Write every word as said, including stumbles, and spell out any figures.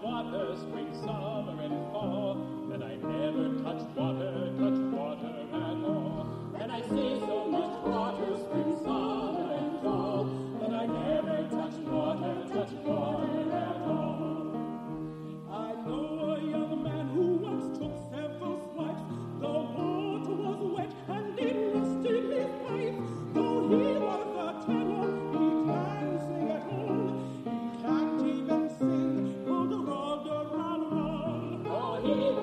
water, spring, summer, and fall. And I never touch water, touch water at all. And I see so much water, spring, summer, and fall. And I never touch water, touch water at all. I know a young man who once took several swipes. The water was wet and it rusted his pipes. Though he was a tenor, he can sing at all. He can't even sing, oh, the rudder and run. Oh, he